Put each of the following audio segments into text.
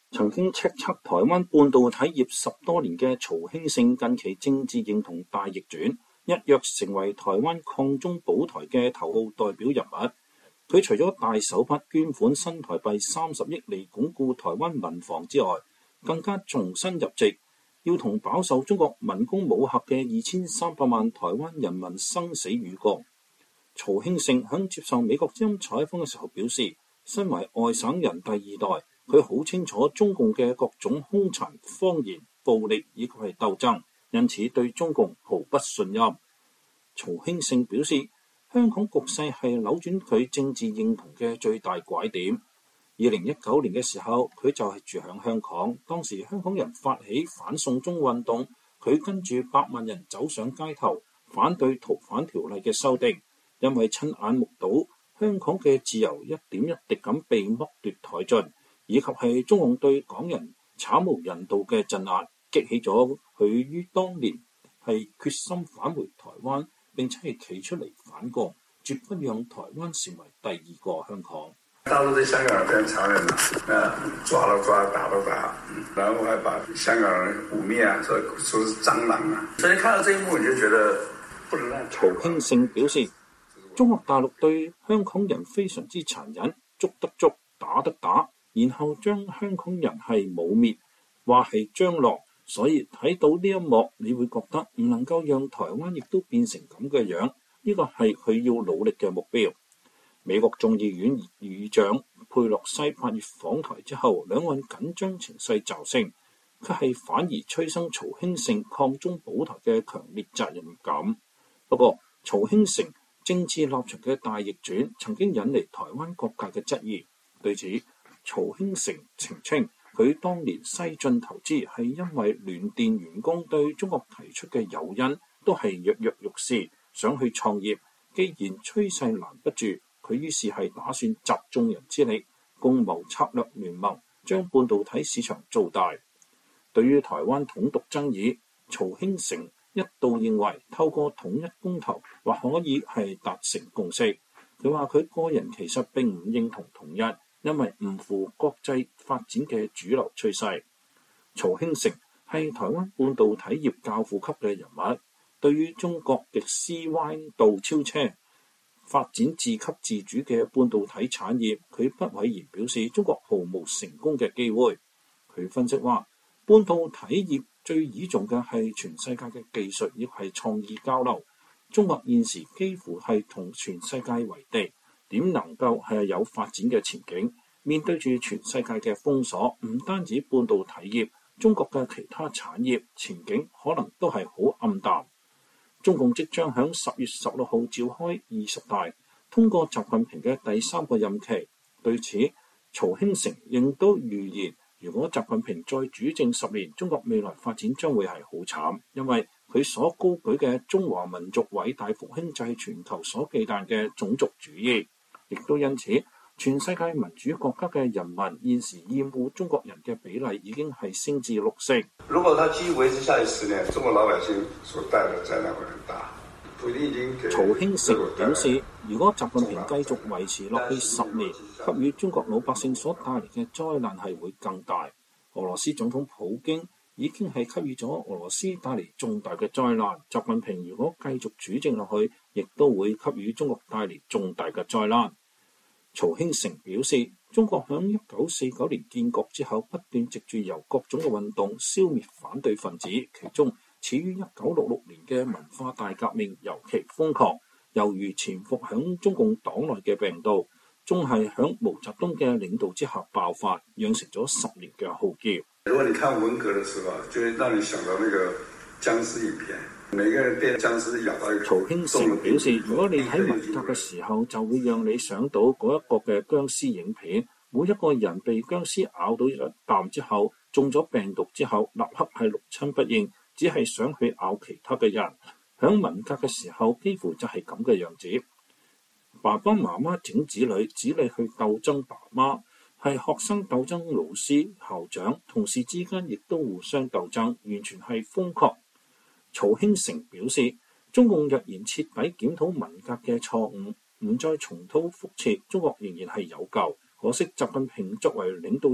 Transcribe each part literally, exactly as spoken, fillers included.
曾經叱咤台灣半導體業十多年嘅曹興勝近期政治認同大逆轉，一躍成為台灣抗中保台嘅頭號代表人物。佢除咗大手筆捐款新台幣三十億嚟鞏固台灣民防之外，更加重新入籍，要同飽受中國文攻武嚇嘅二千三百萬台灣人民生死與共。曹興勝響接受美國之音採訪嘅時候表示，身為外省人第二代，佢好清楚中共嘅各種兇殘、謊言、暴力以及係鬥爭，因此對中共毫不信任。曹興勝表示，香港局勢係扭轉佢政治認同嘅最大拐點。二零一九年嘅時候，佢就係住響香港，當時香港人發起反送中運動，佢跟住百萬人走上街頭，反對逃犯條例嘅修訂，因為親眼目睹香港嘅自由一點一滴咁被剝奪殆盡，以及係中共對港人慘無人道嘅鎮壓，激起咗佢於當年係決心返回台灣，並且係企出嚟反抗，絕不讓台灣成為第二個香港。 大陸對香港人非常殘忍啊，抓了抓，打了打，然後還把香港人污蔑啊，說說是蟑螂啊。所以看到這一幕，你就覺得不能讓。 曹興勝表示，中國大陸對香港人非常之殘忍，捉得捉，打得打，然後將香港人係抹滅，話係蟑螂。所以睇到呢一幕，你會覺得唔能夠讓台灣亦都變成咁嘅樣，呢個係佢要努力嘅目標。美國眾議院議長佩洛西八月訪台之後，兩岸緊張情勢驟升，佢係反而催生曹興勝抗中保台嘅強烈責任感。不過，曹興勝政治立場嘅大逆轉，曾經引嚟台灣各界嘅質疑。對此，曹興勝澄清，佢當年西進投資係因為聯電員工對中國提出嘅誘因都係躍躍欲試，想去創業。既然趨勢攔不住，佢於是係打算集眾人之力，共謀策略聯盟，將半導體市場做大。對於台灣統獨爭議，曹興勝一度認為透過統一公投或可以係達成共識。佢話佢個人其實並唔認同統一，因為唔符國際發展嘅主流趨勢。曹興勝係台灣半導體業教父級嘅人物，對於中國逆思彎道超車發展自給自主嘅半導體產業，佢不諱言表示中國毫無成功嘅機會。佢分析話，半導體業最倚重嘅係全世界嘅技術，亦係創意交流。中國現時幾乎係同全世界為敵，點能夠係有發展嘅前景？面對住全世界嘅封鎖，唔單止半導體業，中國嘅其他產業前景可能都係好暗淡。中共即將喺十月十六號召開二十大，通過習近平嘅第三個任期。對此，曹興誠亦都預言，如果習近平再主政十年，中國未來發展將會係好慘，因為佢所高舉嘅中華民族偉大復興就係全球所忌憚嘅種族主義，亦都因此，全世界民主國家嘅人民現時厭惡中國人嘅比例已經係升至六成。 如果他繼續維持下去十年，中國老百姓所帶來的災難會很大。 曹興誠表示，如果習近平繼續維持落去十年，給予中國老百姓所帶來嘅災難係會更大。俄羅斯總統普京已經係給予咗俄羅斯帶嚟重大嘅災難。習近平如果繼續主政落去，亦都會給予中國帶嚟重大嘅災難。曹興誠表示，中國響一九四九年建國之後，不斷藉住由各種嘅運動消滅反對分子，其中始於一九六六年嘅文化大革命尤其瘋狂，猶如潛伏響中共黨內嘅病毒，終係響毛澤東嘅領導之下爆發，釀成咗十年嘅浩劫。 如果你看文革嘅時候，就會讓你想到那個僵屍影片。每個人被僵屍咬到一口。 曹興誠表示，如果你喺文革嘅時候，就會讓你想到嗰一個嘅僵屍影片。每一個人被僵屍咬到一啖之後，中咗病毒之後，立刻係六親不認，只係想去咬其他嘅人。響文革嘅時候，幾乎就係咁嘅樣子。爸爸媽媽整子女，子女去鬥爭爸媽，係學生鬥爭老師、校長，同事之間亦都互相鬥爭，完全係瘋狂。曹興誠表示，中共若然徹底檢討文革嘅錯誤，唔再重蹈覆轍，中國仍然係有救。可惜習近平作為領導人，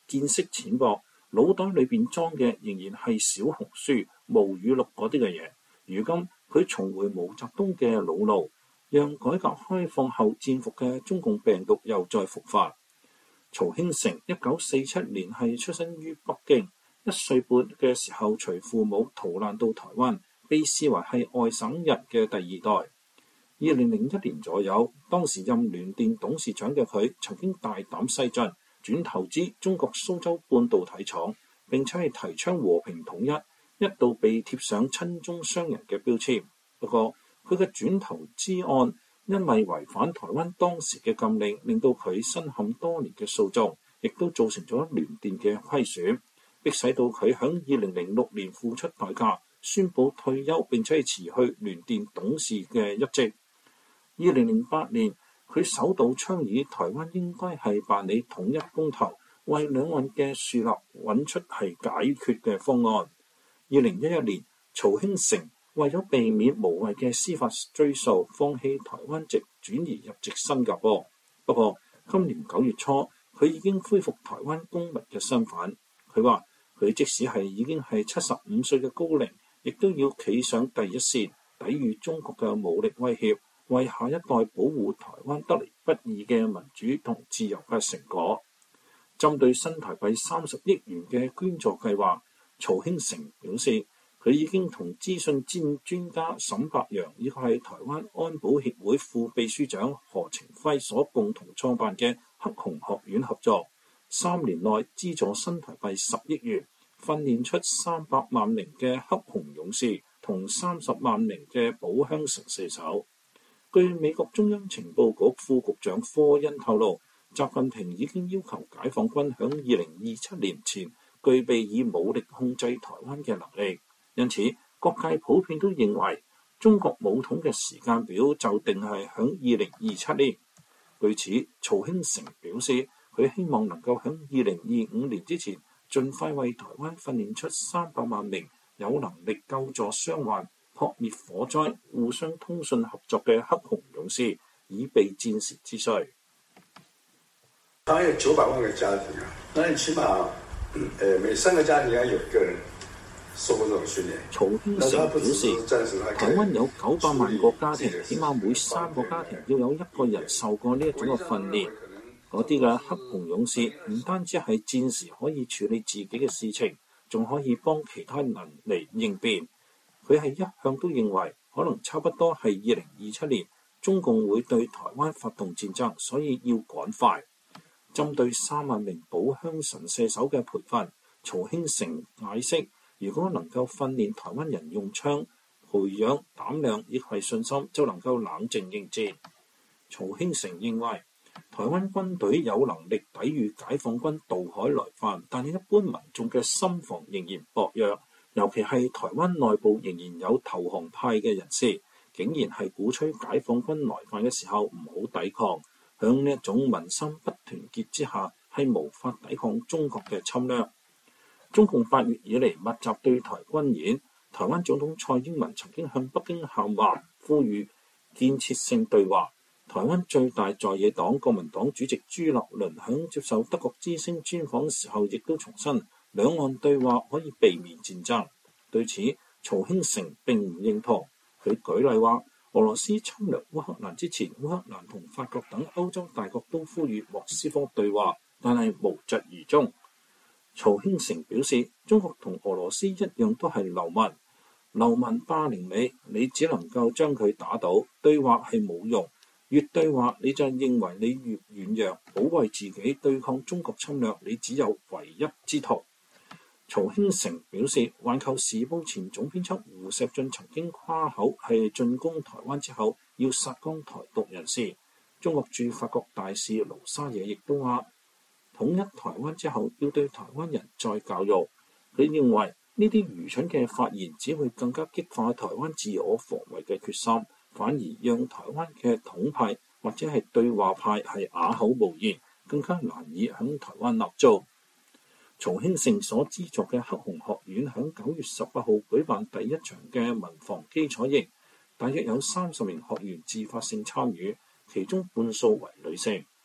見識淺薄，腦袋裏邊裝嘅仍然係小紅書、毛語錄嗰啲嘅嘢。如今佢重回毛澤東嘅老路，讓改革開放後戰俘嘅中共病毒又再復發。曹興誠一九四七年係出生於北京，一歲半嘅時候隨父母逃難到台灣，被視為係外省人嘅第二代。二零零一年左右，當時任聯電董事長嘅佢曾經大膽西進，轉投資中國蘇州半導體廠，並且係提倡和平統一，一度被貼上親中商人嘅標籤。不過佢嘅轉投資案因為違反台灣當時嘅禁令，令到佢身陷多年嘅訴訟，亦都造成咗聯電嘅虧損，迫使到佢響二零零六年付出代價，宣布退休，並且係辭去聯電董事嘅一職。二零零八年，佢首度倡議台灣應該係辦理統一公投，為兩岸嘅樹立揾出係解決嘅方案。二零一一年，曹興誠為咗避免無謂嘅司法追訴，放棄台灣籍，轉移入籍新加坡。不過今年九月初，佢已經恢復台灣公民嘅身份。佢話佢即使係已經係七十五歲嘅高齡，亦都要企上第一線，抵禦中國嘅武力威脅，為下一代保護台灣得嚟不易嘅民主同自由嘅成果。針對新台幣三十億元嘅捐助計劃，曹興誠表示，佢已經同資訊戰專家沈伯洋以及係台灣安保協會副秘書長何程輝所共同創辦嘅黑熊學院合作，三年內資助新台幣十億元，訓練出三百萬名嘅黑熊勇士同三十萬名嘅保鄉神射手。據美國中央情報局副局長科恩透露，習近平已經要求解放軍響二零二七年前具備以武力控制台灣嘅能力，因此各界普遍都認為中國武統嘅時間表就定係響二零二七年。據此，曹興誠表示，佢希望能夠響二零二五年之前，盡快為台灣訓練出三百萬名有能力救助傷患、撲滅火災、互相通訊合作嘅黑熊勇士，以備戰時之需。 台灣有九百萬個家庭啊，那你起碼，呃，每三個家庭要有一個人受過這種訓練。 曹興誠表示，台灣有九百萬個家庭，起碼每三個家庭要有一個人受過呢一種嘅訓練。嗰啲嘅黑熊勇士唔單止係戰時可以處理自己嘅事情，仲可以幫其他人嚟應變。佢係一向都認為，可能差不多係二零二七年，中共會對台灣發動戰爭，所以要趕快。針對三萬名保鄉神射手嘅培訓，曹興誠解釋，如果能夠訓練台灣人用槍，培養膽量亦係信心，就能夠冷靜應戰。曹興誠認為，台灣軍隊有能力抵禦解放軍渡海來犯，但係一般民眾嘅心防仍然薄弱，尤其係台灣內部仍然有投降派嘅人士，竟然係鼓吹解放軍來犯嘅時候唔好抵抗。響呢一種民心不團結之下，係無法抵抗中國嘅侵略。中共八月以嚟密集對台軍演，台灣總統蔡英文曾經向北京喊話，呼籲建設性對話。台灣最大在野黨國民黨主席朱立倫響接受德國之聲專訪時候，亦都重申兩岸對話可以避免戰爭。對此，曹興誠並唔認同。佢舉例話，俄羅斯侵略烏克蘭之前，烏克蘭同法國等歐洲大國都呼籲莫斯科對話，但係無疾而終。曹興誠表示，中國同俄羅斯一樣都係流民，流民霸凌你，你只能夠將佢打倒，對話係冇用。越對話你就認為你越軟弱，保衛自己對抗中國侵略，你只有唯一之途。曹興誠表示，《環球時報》前總編輯胡錫進曾經誇口係進攻台灣之後要殺光台獨人士。中國駐法國大使盧沙野亦都話，統一台灣之後要對台灣人再教育。佢認為呢啲愚蠢嘅發言只會更加激化台灣自我防衛嘅決心，反而讓台灣嘅統派或者係對話派係啞口無言，更加難以響台灣立足。曹興誠所資助嘅黑熊學院響九月十八號舉辦第一場嘅民防基礎營，大約有三十名學員自發性參與，其中半數為女性。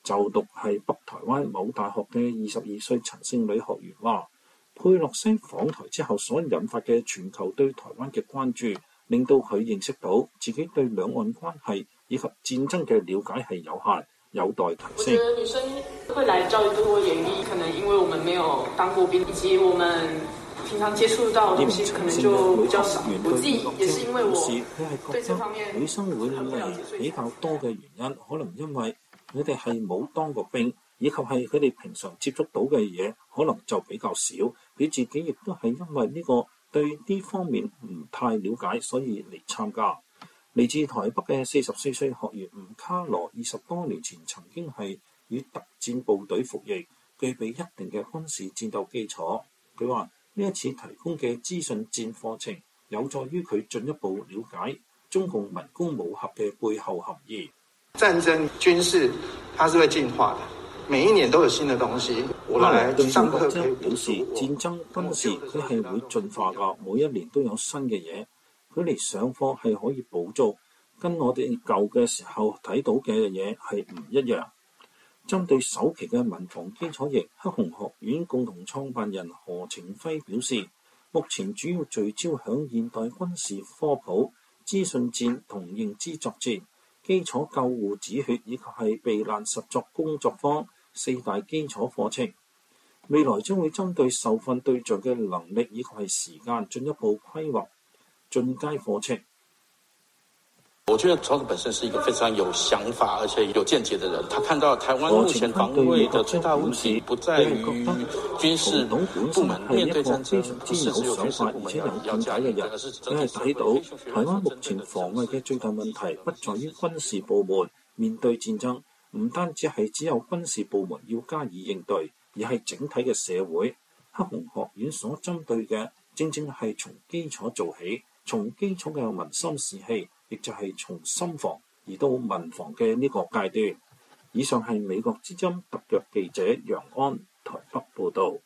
就讀係北台灣某大學嘅二十二歲陳姓女學員話，佩洛西訪台之後所引發嘅全球對台灣嘅關注，令到佢認識到自己對兩岸關係以及戰爭嘅了解係有限，有待提升。 我覺得女生會來教育對我演繹，可能因為我們沒有當過兵，以及我們平常接觸到嘅東西可能就比較少。我自己也是因為我對這方面女生會嚟比較多嘅原因，可能因為佢哋係冇當過兵，以及係佢哋平常接觸到嘅嘢可能就比較少。佢自己亦都係因為呢個對呢方面唔太了解，所以嚟參加。嚟自台北嘅四十四歲學員吳卡羅，二十多年前曾經係與特戰部隊服役，具備一定嘅軍事戰鬥基礎。佢話呢一次提供嘅資訊戰課程，有助於佢進一步了解中共文攻武嚇嘅背後含義。 戰爭軍事，它是會進化的，每一年都有新的東西。我來上課可以表示戰爭軍事佢係會進化㗎，每一年都有新嘅嘢。佢嚟上課係可以補足，跟我哋舊嘅時候睇到嘅嘢係唔一樣。針對首期嘅民防基礎營，黑熊學院共同創辦人何晴輝表示，目前主要聚焦響現代軍事科普、資訊戰同認知作戰、基礎救護止血以及係避難實作工作坊四大基礎課程。未來將會針對受訓對象嘅能力以及係時間進一步規劃進階課程。 我覺得曹總本身是一個非常有想法而且有見解的人，他看到台灣目前防衛的最大問題不在於軍事部門面對戰爭，不是只有軍事部門要加入，這個是整體社會睇到台灣目前防衛嘅最大問題不在於軍事部門面對戰爭，唔單止係只有軍事部門要加以應對，而係整體嘅社會。黑熊學院所針對嘅正正係從基礎做起，從基礎嘅民心士氣，亦就係從心防而到民防嘅呢個階段。以上係美國之音特約記者楊安台北報導。